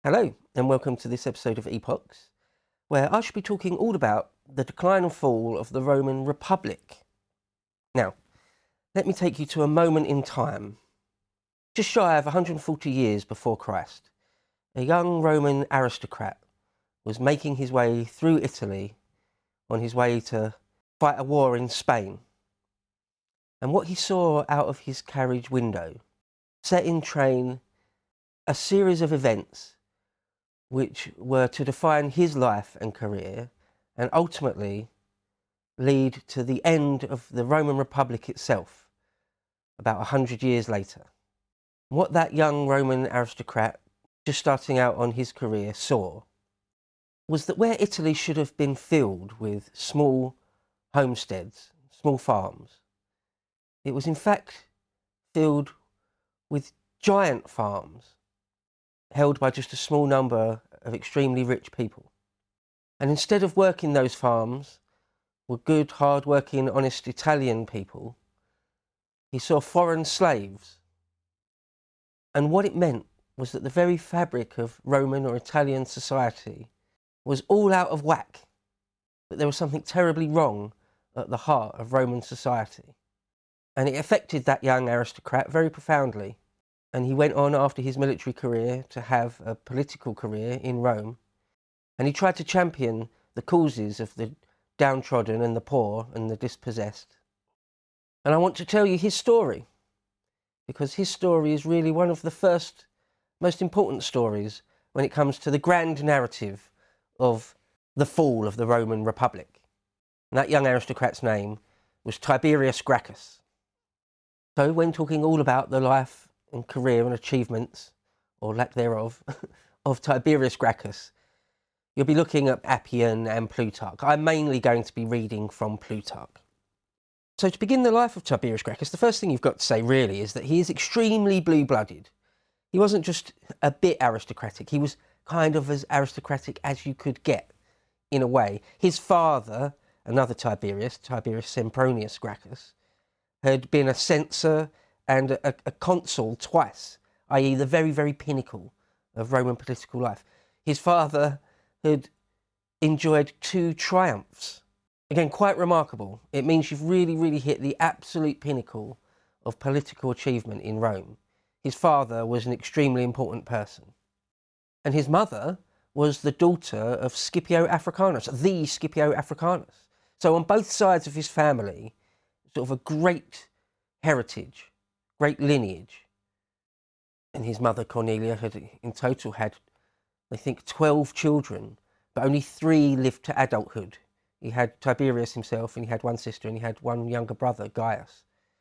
Hello, and welcome to this episode of Epochs, where I shall be talking all about the decline and fall of the Roman Republic. Now, let me take you to a moment in time. Just shy of 140 years before Christ, a young Roman aristocrat was making his way through Italy on his way to fight a war in Spain. And what he saw out of his carriage window set in train a series of events which were to define his life and career and ultimately lead to the end of the Roman Republic itself about 100 years later. What that young Roman aristocrat, just starting out on his career, saw was that where Italy should have been filled with small homesteads, small farms, it was in fact filled with giant farms held by just a small number of extremely rich people. And instead of working those farms were good, hard-working, honest Italian people, he saw foreign slaves. And what it meant was that the very fabric of Roman or Italian society was all out of whack, that there was something terribly wrong at the heart of Roman society. And it affected that young aristocrat very profoundly. And he went on after his military career to have a political career in Rome. And he tried to champion the causes of the downtrodden and the poor and the dispossessed. And I want to tell you his story, because his story is really one of the first, most important stories when it comes to the grand narrative of the fall of the Roman Republic. And that young aristocrat's name was Tiberius Gracchus. So when talking all about the life and career and achievements, or lack thereof, of Tiberius Gracchus, you'll be looking at Appian and Plutarch. I'm mainly going to be reading from Plutarch. So to begin the life of Tiberius Gracchus, the first thing you've got to say really is that he is extremely blue-blooded. He wasn't just a bit aristocratic, he was kind of as aristocratic as you could get, in a way. His father, another Tiberius Sempronius Gracchus, had been a censor and a consul twice, i.e. the very, very pinnacle of Roman political life. His father had enjoyed 2 triumphs. Again, quite remarkable. It means you've really, really hit the absolute pinnacle of political achievement in Rome. His father was an extremely important person. And his mother was the daughter of Scipio Africanus, the Scipio Africanus. So on both sides of his family, sort of a great heritage, great lineage. And his mother Cornelia had in total had, I think, 12 children, but only 3 lived to adulthood. He had Tiberius himself, and he had 1 sister, and he had 1 younger brother, Gaius.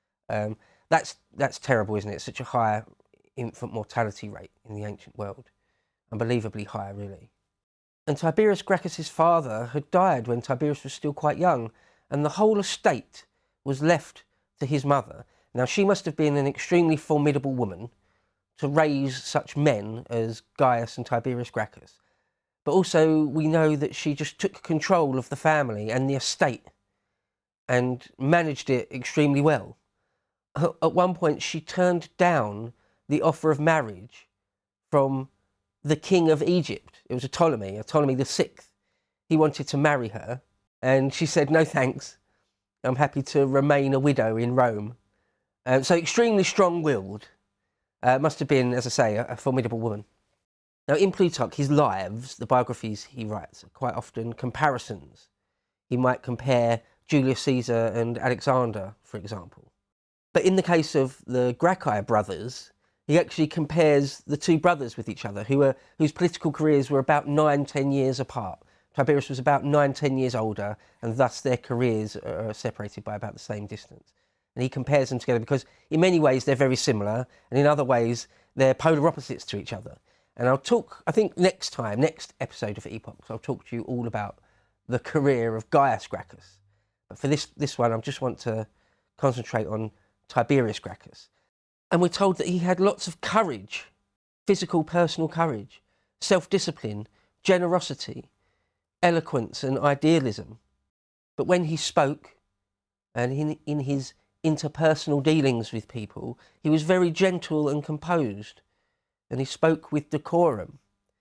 That's terrible, isn't it? Such a high infant mortality rate in the ancient world. Unbelievably high, really. And Tiberius Gracchus' father had died when Tiberius was still quite young, and the whole estate was left to his mother. Now, she must have been an extremely formidable woman to raise such men as Gaius and Tiberius Gracchus. But also, we know that she just took control of the family and the estate and managed it extremely well. At one point, she turned down the offer of marriage from the king of Egypt. It was Ptolemy VI. He wanted to marry her, and she said, "No thanks, I'm happy to remain a widow in Rome." So extremely strong-willed. Must have been, as I say, a formidable woman. Now, in Plutarch, his lives, the biographies he writes, are quite often comparisons. He might compare Julius Caesar and Alexander, for example. But in the case of the Gracchi brothers, he actually compares the 2 brothers with each other, whose political careers were about 9-10 years apart. Tiberius was about 9-10 years older, and thus their careers are separated by about the same distance. And he compares them together because in many ways they're very similar, and in other ways they're polar opposites to each other. And I'll talk, I think next episode of Epochs, I'll talk to you all about the career of Gaius Gracchus. But for this one, I just want to concentrate on Tiberius Gracchus. And we're told that he had lots of courage, physical, personal courage, self-discipline, generosity, eloquence and idealism. But when he spoke, and in his interpersonal dealings with people, he was very gentle and composed, and he spoke with decorum.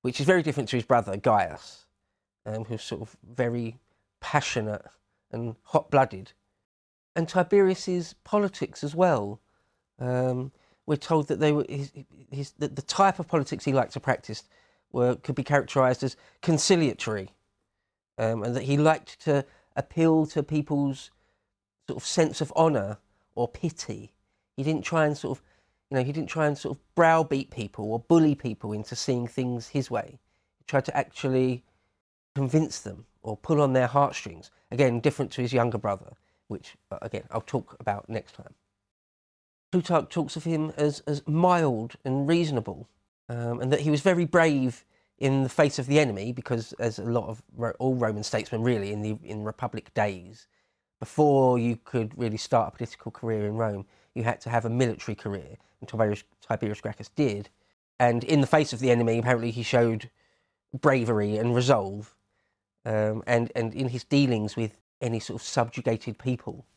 which is very different to his brother Gaius, who's sort of very passionate and hot-blooded. And Tiberius's politics as well. We're told that they were the type of politics he liked to practice could be characterised as conciliatory, and that he liked to appeal to people's sort of sense of honour or pity. He didn't try and sort of browbeat people or bully people into seeing things his way. He tried to actually convince them or pull on their heartstrings. Again, different to his younger brother, which, again, I'll talk about next time. Plutarch talks of him as mild and reasonable, and that he was very brave in the face of the enemy, because, as a lot of all Roman statesmen really in Republic days, before you could really start a political career in Rome, you had to have a military career, and Tiberius Gracchus did. And in the face of the enemy, apparently he showed bravery and resolve, and in his dealings with any sort of subjugated people.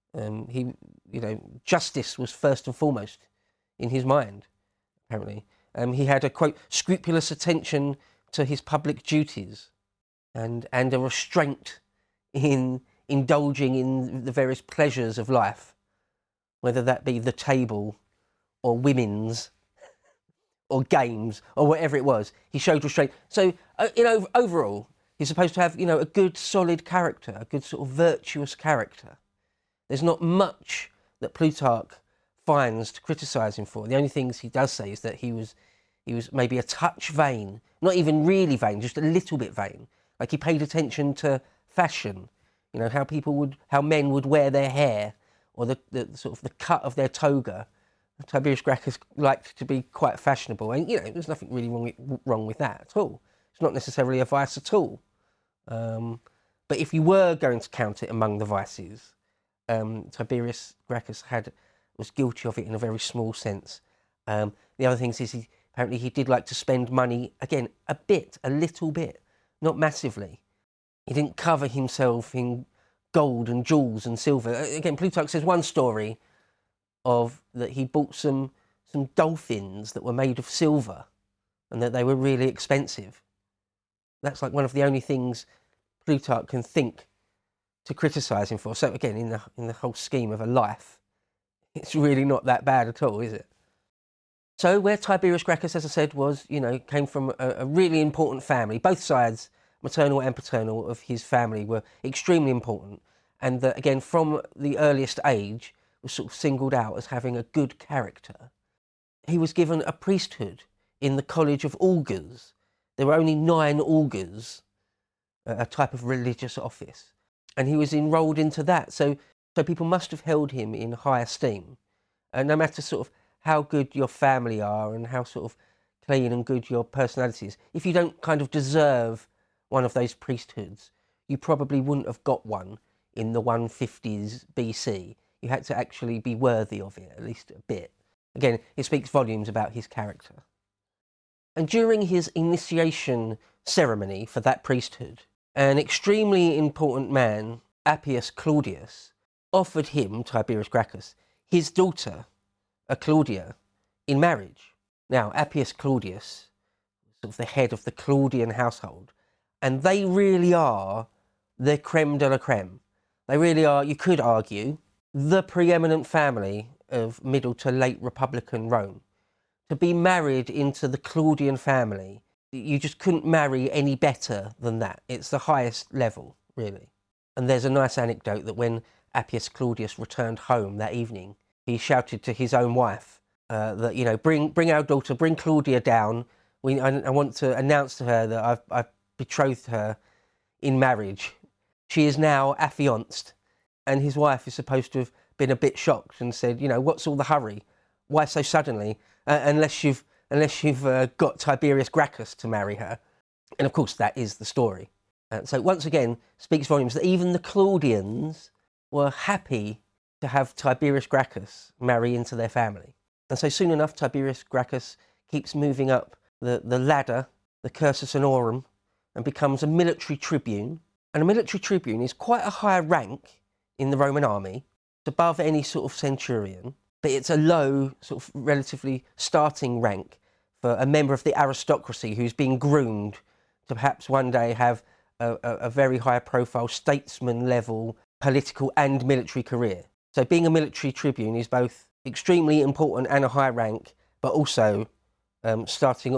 Justice was first and foremost in his mind, apparently. He had a, quote, scrupulous attention to his public duties and a restraint in indulging in the various pleasures of life, whether that be the table or women's or games or whatever it was. He showed restraint. So, overall, he's supposed to have, a good, solid character, a good sort of virtuous character. There's not much that Plutarch finds to criticise him for. The only things he does say is that he was maybe a touch vain, not even really vain, just a little bit vain. Like he paid attention to fashion, how men would wear their hair, or the sort of the cut of their toga. Tiberius Gracchus liked to be quite fashionable, and there's nothing really wrong with that at all. It's not necessarily a vice at all. But if you were going to count it among the vices, Tiberius Gracchus was guilty of it in a very small sense. The other things is apparently he did like to spend money, again, a little bit, not massively. He didn't cover himself in gold and jewels and silver. Again, Plutarch says one story of that he bought some dolphins that were made of silver and that they were really expensive. That's like one of the only things Plutarch can think to criticise him for. So again, in the whole scheme of a life, it's really not that bad at all, is it? So where Tiberius Gracchus, as I said, came from a really important family. Both sides, maternal and paternal, of his family were extremely important, and that, again, from the earliest age, was sort of singled out as having a good character. He was given a priesthood in the College of Augurs. There were only 9 augurs, a type of religious office, and he was enrolled into that. So people must have held him in high esteem. No matter sort of how good your family are and how sort of clean and good your personality is, if you don't kind of deserve one of those priesthoods, you probably wouldn't have got one in the 150s BC. You had to actually be worthy of it, at least a bit. Again, it speaks volumes about his character. And during his initiation ceremony for that priesthood, an extremely important man, Appius Claudius, offered him, Tiberius Gracchus, his daughter, Claudia, in marriage. Now, Appius Claudius was sort of the head of the Claudian household, and they really are the creme de la creme. They really are, you could argue, the preeminent family of middle to late Republican Rome. To be married into the Claudian family, you just couldn't marry any better than that. It's the highest level, really. And there's a nice anecdote that when Appius Claudius returned home that evening, he shouted to his own wife that, bring our daughter, bring Claudia down. I want to announce to her that I've betrothed her in marriage. She is now affianced. And his wife is supposed to have been a bit shocked and said, what's all the hurry? Why so suddenly? Unless you've got Tiberius Gracchus to marry her. And of course, that is the story. So once again, speaks volumes that even the Claudians were happy to have Tiberius Gracchus marry into their family. And so soon enough, Tiberius Gracchus keeps moving up the ladder, the cursus honorum, and becomes a military tribune. And a military tribune is quite a high rank in the Roman army. It's above any sort of centurion, but it's a low, sort of relatively starting rank for a member of the aristocracy who's being groomed to perhaps one day have a very high-profile statesman-level political and military career. So being a military tribune is both extremely important and a high rank, but also starting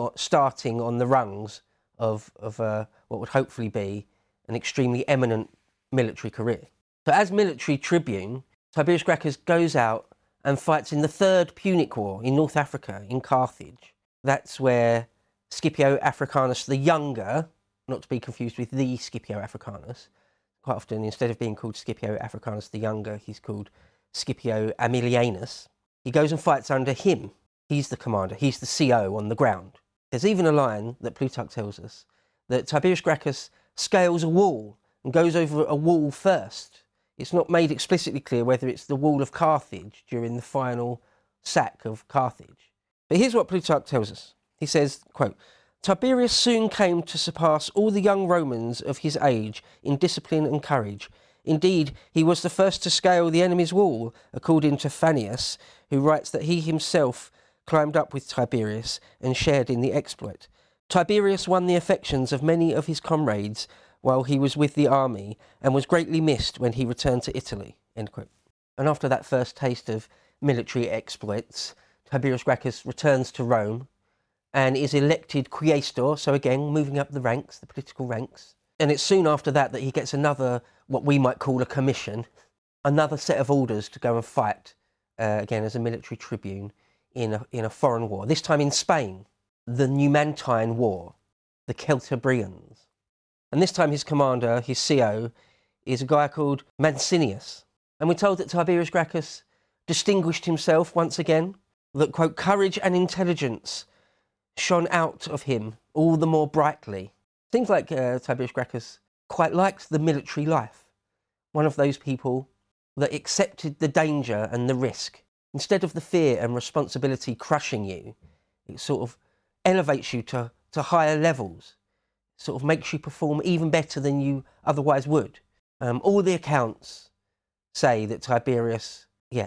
on the rungs of what would hopefully be an extremely eminent military career. So as military tribune, Tiberius Gracchus goes out and fights in the Third Punic War in North Africa, in Carthage. That's where Scipio Africanus the Younger, not to be confused with the Scipio Africanus, quite often instead of being called Scipio Africanus the Younger, he's called Scipio Aemilianus. He goes and fights under him. He's the commander, he's the CO on the ground. There's even a line that Plutarch tells us that Tiberius Gracchus scales a wall and goes over a wall first. It's not made explicitly clear whether it's the wall of Carthage during the final sack of Carthage. But here's what Plutarch tells us. He says, quote, Tiberius soon came to surpass all the young Romans of his age in discipline and courage. Indeed, he was the first to scale the enemy's wall, according to Fannius, who writes that he himself climbed up with Tiberius and shared in the exploit. Tiberius won the affections of many of his comrades while he was with the army, and was greatly missed when he returned to Italy. End quote. And after that first taste of military exploits, Tiberius Gracchus returns to Rome and is elected quaestor, so again, moving up the ranks, the political ranks. And it's soon after that he gets another, what we might call a commission, another set of orders to go and fight, again, as a military tribune in a foreign war, this time in Spain, the Numantine War, the Celtibrians. And this time his commander, his CO, is a guy called Mancinius. And we're told that Tiberius Gracchus distinguished himself once again, that, quote, courage and intelligence shone out of him all the more brightly. Seems like Tiberius Gracchus quite liked the military life. One of those people that accepted the danger and the risk. Instead of the fear and responsibility crushing you, it sort of elevates you to higher levels. Sort of makes you perform even better than you otherwise would. All the accounts say that Tiberius,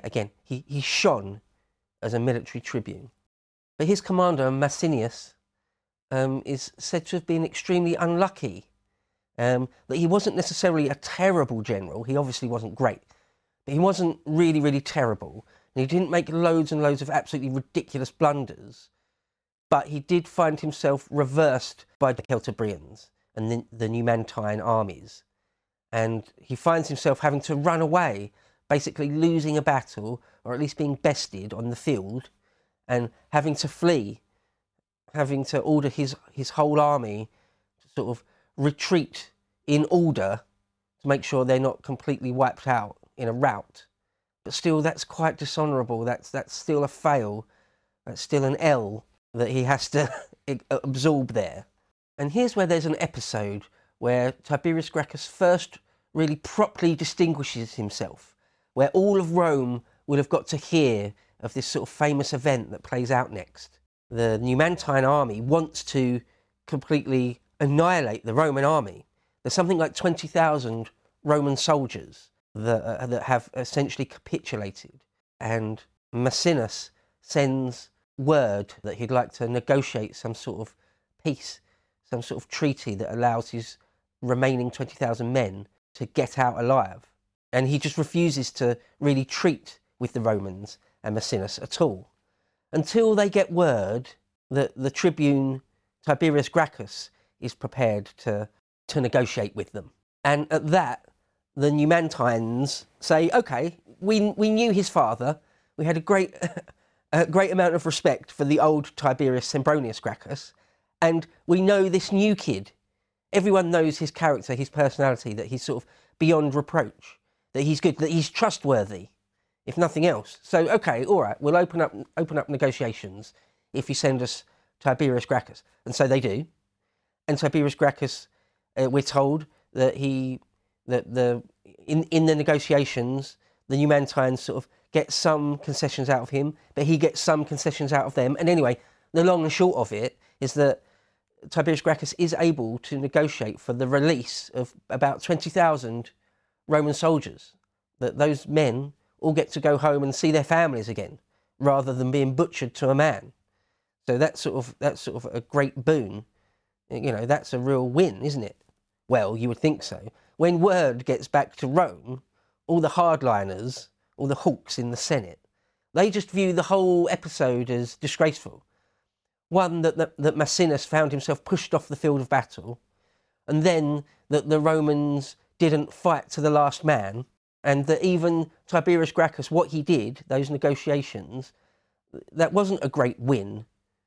he shone as a military tribune. But his commander, Mancinius, is said to have been extremely unlucky. That he wasn't necessarily a terrible general. He obviously wasn't great. But he wasn't really, really terrible. And he didn't make loads and loads of absolutely ridiculous blunders. But he did find himself reversed by the Celtibrians and the Numantine armies. And he finds himself having to run away, basically losing a battle, or at least being bested on the field, and having to flee, having to order his whole army to sort of retreat in order to make sure they're not completely wiped out in a rout. But still, that's quite dishonourable. That's still a fail. That's still an L that he has to absorb there. And here's where there's an episode where Tiberius Gracchus first really properly distinguishes himself, where all of Rome will have got to hear of this sort of famous event that plays out next. The Numantine army wants to completely annihilate the Roman army. There's something like 20,000 Roman soldiers that have essentially capitulated. And Maecenas sends word that he'd like to negotiate some sort of peace, some sort of treaty that allows his remaining 20,000 men to get out alive. And he just refuses to really treat with the Romans and Maecenas at all, until they get word that the tribune Tiberius Gracchus is prepared to negotiate with them. And at that, the Numantines say, okay, we knew his father, we had a great amount of respect for the old Tiberius Sempronius Gracchus, and we know this new kid. Everyone knows his character, his personality, that he's sort of beyond reproach, that he's good, that he's trustworthy, if nothing else. So, okay, all right, we'll open up negotiations if you send us Tiberius Gracchus. And so they do. And Tiberius Gracchus, we're told that in the negotiations, the Numantines sort of get some concessions out of him, but he gets some concessions out of them. And anyway, the long and short of it is that Tiberius Gracchus is able to negotiate for the release of about 20,000 Roman soldiers, that those men all get to go home and see their families again, rather than being butchered to a man. So that's sort of a great boon. You know, that's a real win, isn't it? Well, you would think so. When word gets back to Rome, all the hardliners, all the hawks in the Senate, they just view the whole episode as disgraceful. One, that Maecenas found himself pushed off the field of battle, and then that the Romans didn't fight to the last man, and that even Tiberius Gracchus, what he did, those negotiations, that wasn't a great win.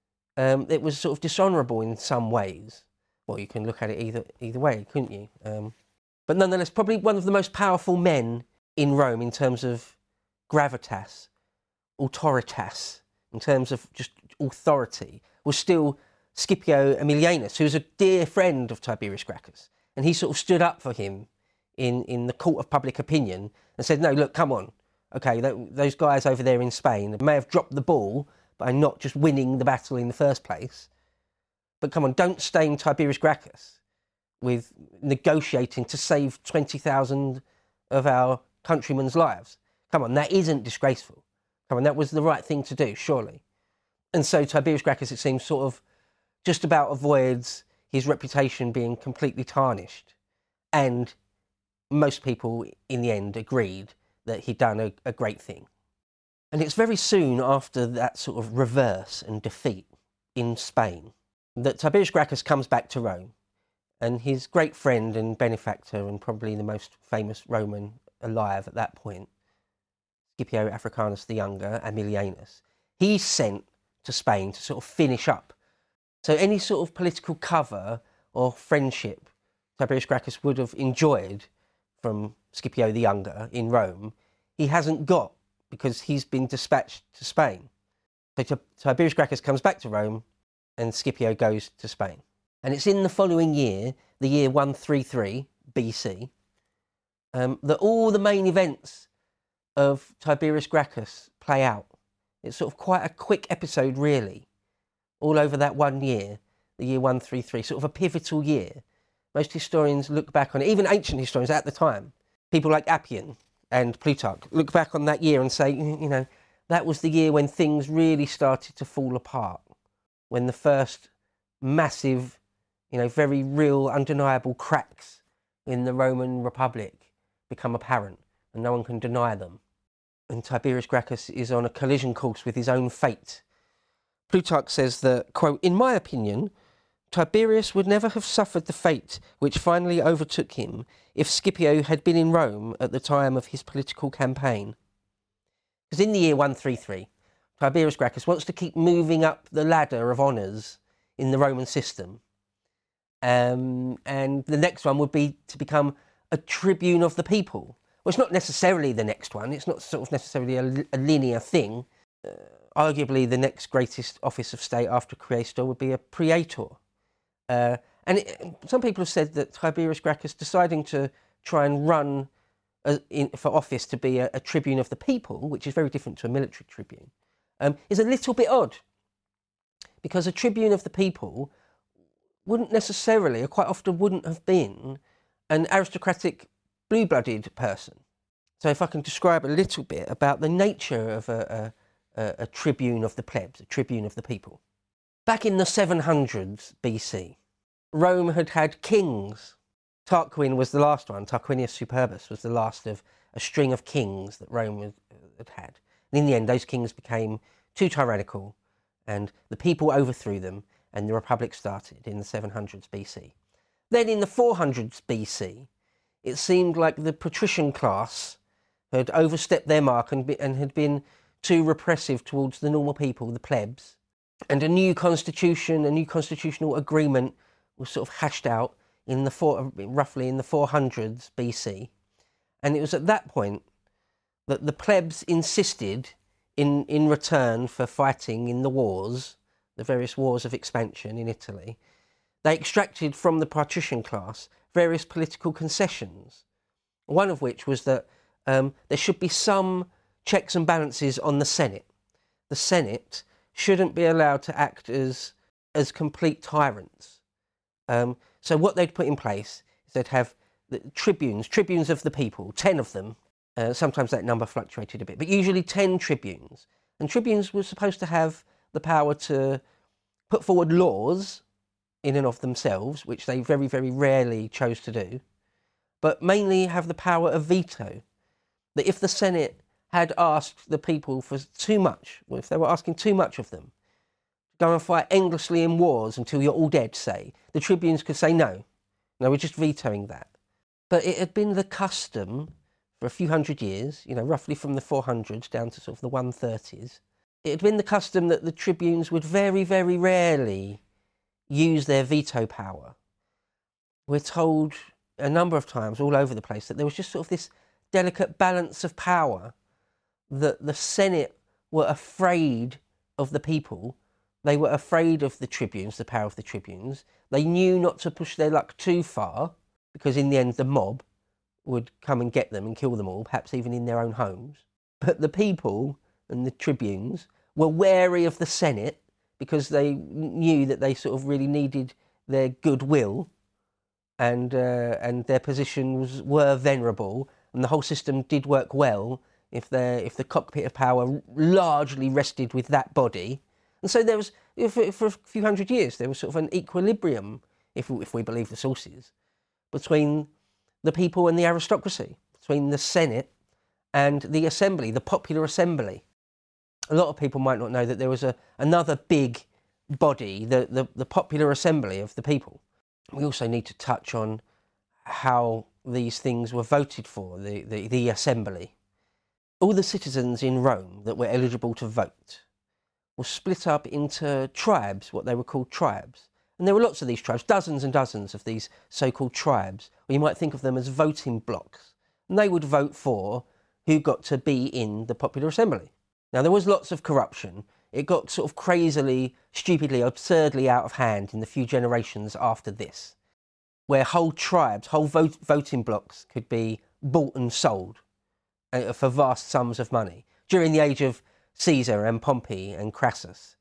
It was sort of dishonourable in some ways. Well, you can look at it either way, couldn't you? But nonetheless, probably one of the most powerful men in Rome in terms of gravitas, autoritas, in terms of just authority, was still Scipio Aemilianus, who was a dear friend of Tiberius Gracchus. And he sort of stood up for him in the court of public opinion and said, no, look, come on. Okay, those guys over there in Spain may have dropped the ball by not just winning the battle in the first place. But come on, don't stain Tiberius Gracchus with negotiating to save 20,000 of our countrymen's lives. Come on, that isn't disgraceful. Come on, that was the right thing to do, surely. And so Tiberius Gracchus, it seems, sort of just about avoids his reputation being completely tarnished. And most people, in the end, agreed that he'd done a great thing. And it's very soon after that sort of reverse and defeat in Spain that Tiberius Gracchus comes back to Rome, and his great friend and benefactor, and probably the most famous Roman alive at that point, Scipio Africanus the Younger, Aemilianus, he's sent to Spain to sort of finish up. So any sort of political cover or friendship Tiberius Gracchus would have enjoyed from Scipio the Younger in Rome, he hasn't got, because he's been dispatched to Spain. So Tiberius Gracchus comes back to Rome, and Scipio goes to Spain. And it's in the following year, the year 133 BC, that all the main events of Tiberius Gracchus play out. It's sort of quite a quick episode, really, all over that 1 year, the year 133, sort of a pivotal year. Most historians look back on it, even ancient historians at the time, people like Appian and Plutarch, look back on that year and say, you know, that was the year when things really started to fall apart, when the first massive, you know, very real, undeniable cracks in the Roman Republic become apparent, and no one can deny them. And Tiberius Gracchus is on a collision course with his own fate. Plutarch says that, quote, "In my opinion, Tiberius would never have suffered the fate which finally overtook him if Scipio had been in Rome at the time of his political campaign." Because in the year 133, Tiberius Gracchus wants to keep moving up the ladder of honours in the Roman system. And the next one would be to become a tribune of the people. Well, it's not necessarily the next one. It's not sort of necessarily a linear thing. Arguably, the next greatest office of state after Quaestor would be a praetor. Some people have said that Tiberius Gracchus deciding to try and run for office to be a tribune of the people, which is very different to a military tribune, is a little bit odd. Because a tribune of the people wouldn't necessarily, or quite often wouldn't have been, an aristocratic, blue-blooded person. So if I can describe a little bit about the nature of a tribune of the plebs, a tribune of the people. Back in the 700s BC, Rome had had kings. Tarquin was the last one. Tarquinius Superbus was the last of a string of kings that Rome had had. And in the end, those kings became too tyrannical, and the people overthrew them, and the Republic started in the 700s BC. Then in the 400s BC, it seemed like the patrician class had overstepped their mark and had been too repressive towards the normal people, the plebs. And a new constitution, a new constitutional agreement was sort of hashed out in roughly in the 400s BC. And it was at that point that the plebs insisted, in return for fighting in the wars, the various wars of expansion in Italy, they extracted from the patrician class various political concessions, one of which was that there should be some checks and balances on the Senate. The Senate shouldn't be allowed to act as complete tyrants. So what they'd put in place is they'd have the tribunes of the people, 10 of them. Sometimes that number fluctuated a bit, but usually 10 tribunes. And tribunes were supposed to have the power to put forward laws in and of themselves, which they very, very rarely chose to do, but mainly have the power of veto. That if the Senate had asked the people for too much, or if they were asking too much of them, go and fight endlessly in wars until you're all dead, say, the tribunes could say no, we're just vetoing that. But it had been the custom for a few hundred years, roughly from the 400s down to sort of the 130s, it had been the custom that the tribunes would very, very rarely use their veto power. We're told a number of times all over the place that there was just sort of this delicate balance of power, that the Senate were afraid of the people. They were afraid of the tribunes, the power of the tribunes. They knew not to push their luck too far, because in the end the mob would come and get them and kill them all, perhaps even in their own homes. But the people and the tribunes were wary of the Senate because they knew that they sort of really needed their goodwill, and their positions were venerable, and the whole system did work well if the cockpit of power largely rested with that body. And so there was, for a few hundred years, there was sort of an equilibrium, if we believe the sources, between the people and the aristocracy, between the Senate and the assembly, the popular assembly. A lot of people might not know that there was another big body, the popular assembly of the people. We also need to touch on how these things were voted for, the assembly. All the citizens in Rome that were eligible to vote were split up into tribes, what they were called tribes. And there were lots of these tribes, dozens and dozens of these so-called tribes, or you might think of them as voting blocks. And they would vote for who got to be in the popular assembly. Now, there was lots of corruption. It got sort of crazily, stupidly, absurdly out of hand in the few generations after this, where whole tribes, whole voting blocks could be bought and sold for vast sums of money. During the age of Caesar and Pompey and Crassus,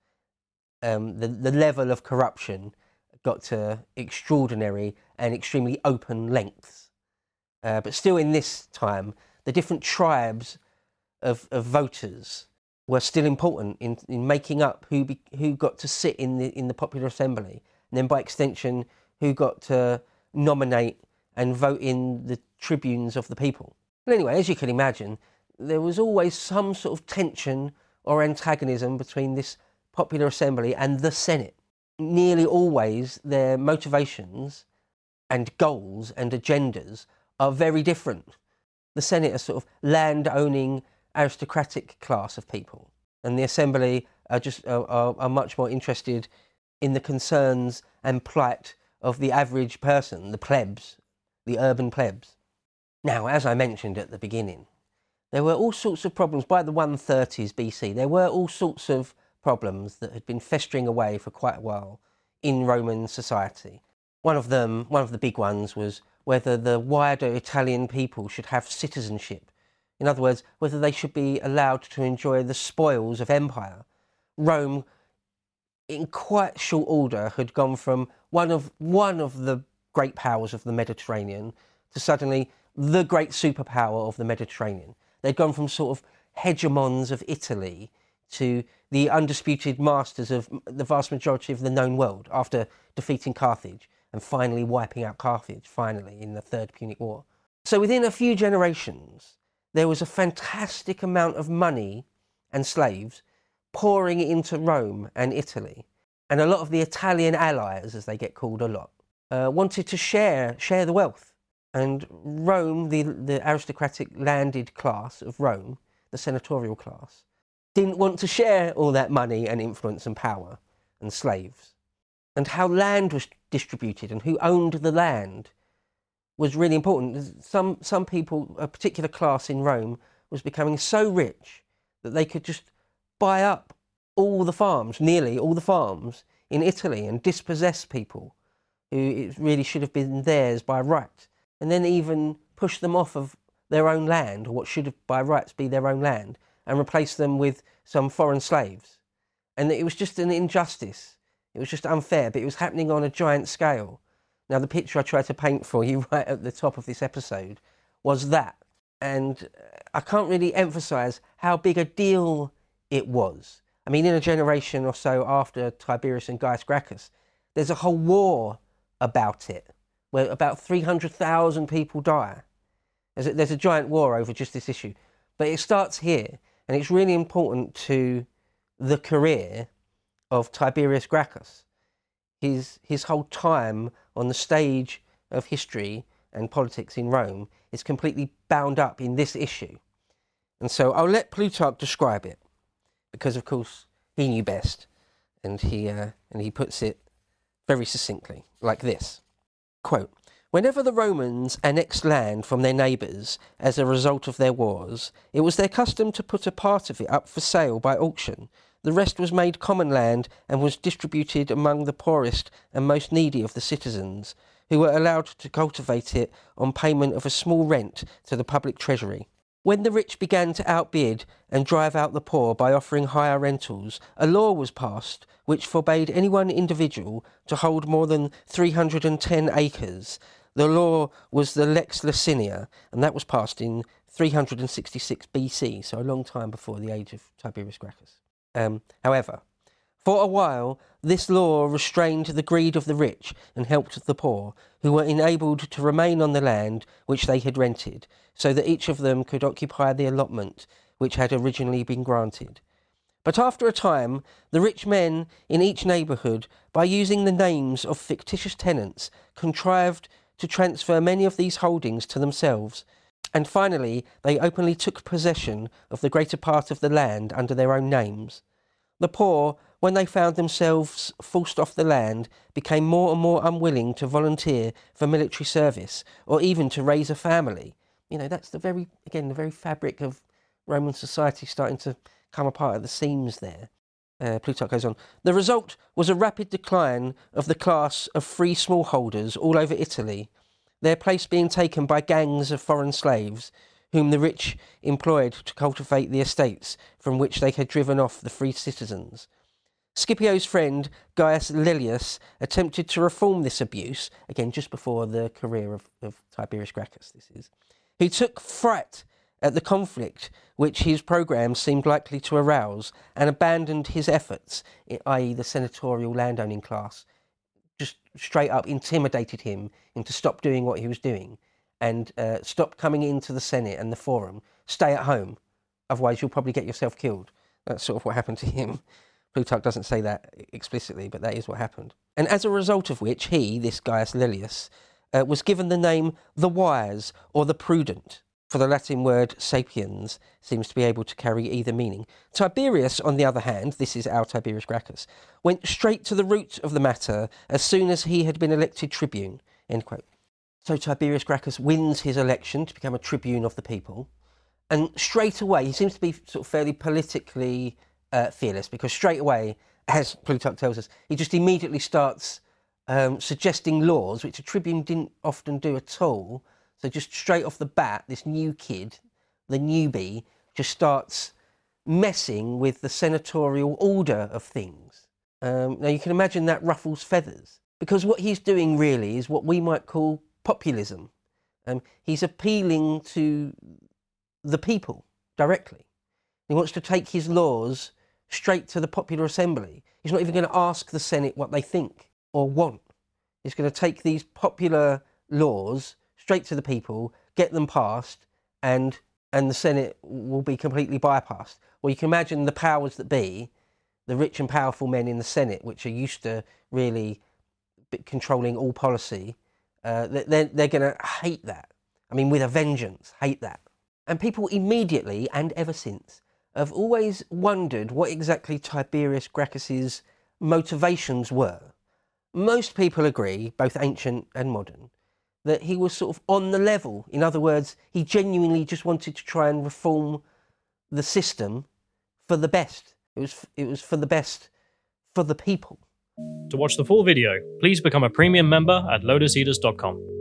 the level of corruption got to extraordinary and extremely open lengths. But still in this time, the different tribes of voters were still important in making up who got to sit in the popular assembly, and then by extension, who got to nominate and vote in the tribunes of the people. But anyway, as you can imagine, there was always some sort of tension or antagonism between this popular assembly and the Senate. Nearly always their motivations and goals and agendas are very different. The Senate are sort of land-owning aristocratic class of people, and the assembly are much more interested in the concerns and plight of the average person, the plebs, the urban plebs. Now, as I mentioned at the beginning, there were all sorts of problems by the 130s BC. There were all sorts of problems that had been festering away for quite a while in Roman society. One of the big ones, was whether the wider Italian people should have citizenship. In other words, whether they should be allowed to enjoy the spoils of empire. Rome, in quite short order, had gone from one of the great powers of the Mediterranean to suddenly the great superpower of the Mediterranean. They'd gone from sort of hegemons of Italy to the undisputed masters of the vast majority of the known world after defeating Carthage and finally wiping out Carthage, finally, in the Third Punic War. So within a few generations, there was a fantastic amount of money and slaves pouring into Rome and Italy. And a lot of the Italian allies, as they get called a lot, wanted to share the wealth. And Rome, the aristocratic landed class of Rome, the senatorial class, didn't want to share all that money and influence and power and slaves. And how land was distributed and who owned the land was really important. Some people, a particular class in Rome, was becoming so rich that they could just buy up all the farms, nearly all the farms in Italy, and dispossess people who it really should have been theirs by right, and then even push them off of their own land, or what should have by rights be their own land, and replace them with some foreign slaves. And it was just an injustice. It was just unfair, but it was happening on a giant scale. Now, the picture I tried to paint for you right at the top of this episode was that. And I can't really emphasise how big a deal it was. I mean, in a generation or so after Tiberius and Gaius Gracchus, there's a whole war about it, where about 300,000 people die. There's a giant war over just this issue. But it starts here, and it's really important to the career of Tiberius Gracchus. His whole time on the stage of history and politics in Rome is completely bound up in this issue. And so I'll let Plutarch describe it, because of course he knew best, and he puts it very succinctly, like this. Quote, "Whenever the Romans annexed land from their neighbours as a result of their wars, it was their custom to put a part of it up for sale by auction. The rest was made common land and was distributed among the poorest and most needy of the citizens, who were allowed to cultivate it on payment of a small rent to the public treasury. When the rich began to outbid and drive out the poor by offering higher rentals, a law was passed which forbade any one individual to hold more than 310 acres. The law was the Lex Licinia, and that was passed in 366 BC, so a long time before the age of Tiberius Gracchus. However, for a while, this law restrained the greed of the rich and helped the poor, who were enabled to remain on the land which they had rented, so that each of them could occupy the allotment which had originally been granted. But after a time, the rich men in each neighbourhood, by using the names of fictitious tenants, contrived to transfer many of these holdings to themselves, and finally they openly took possession of the greater part of the land under their own names. The poor, when they found themselves forced off the land, became more and more unwilling to volunteer for military service, or even to raise a family. You know, that's the very fabric of Roman society starting to come apart at the seams there. Plutarch goes on. The result was a rapid decline of the class of free smallholders all over Italy, their place being taken by gangs of foreign slaves, whom the rich employed to cultivate the estates from which they had driven off the free citizens. Scipio's friend, Gaius Lellius, attempted to reform this abuse, again just before the career of Tiberius Gracchus this is. He took fright at the conflict which his programme seemed likely to arouse, and abandoned his efforts, i.e. the senatorial landowning class, just straight up intimidated him into stop doing what he was doing, and stop coming into the Senate and the Forum. Stay at home, otherwise you'll probably get yourself killed. That's sort of what happened to him. Plutarch doesn't say that explicitly, but that is what happened. And as a result of which he, this Gaius Lellius, was given the name the Wise or the Prudent, for the Latin word sapiens seems to be able to carry either meaning. Tiberius, on the other hand, this is our Tiberius Gracchus, went straight to the root of the matter as soon as he had been elected tribune. End quote. So Tiberius Gracchus wins his election to become a tribune of the people, and straight away he seems to be sort of fairly politically fearless, because straight away, as Plutarch tells us, he just immediately starts suggesting laws, which a tribune didn't often do at all. So just straight off the bat, this new kid, the newbie, just starts messing with the senatorial order of things. Now you can imagine that ruffles feathers, because what he's doing really is what we might call populism. He's appealing to the people directly. He wants to take his laws straight to the popular assembly. He's not even going to ask the Senate what they think or want. He's going to take these popular laws straight to the people, get them passed, and the Senate will be completely bypassed. Well, you can imagine the powers that be, the rich and powerful men in the Senate, which are used to really controlling all policy, they're going to hate that. I mean, with a vengeance, hate that. And people immediately, and ever since, have always wondered what exactly Tiberius Gracchus's motivations were. Most people agree, both ancient and modern, that he was sort of on the level. In other words, he genuinely just wanted to try and reform the system for the best. It was for the best for the people. To watch the full video, please become a premium member at lotuseaters.com.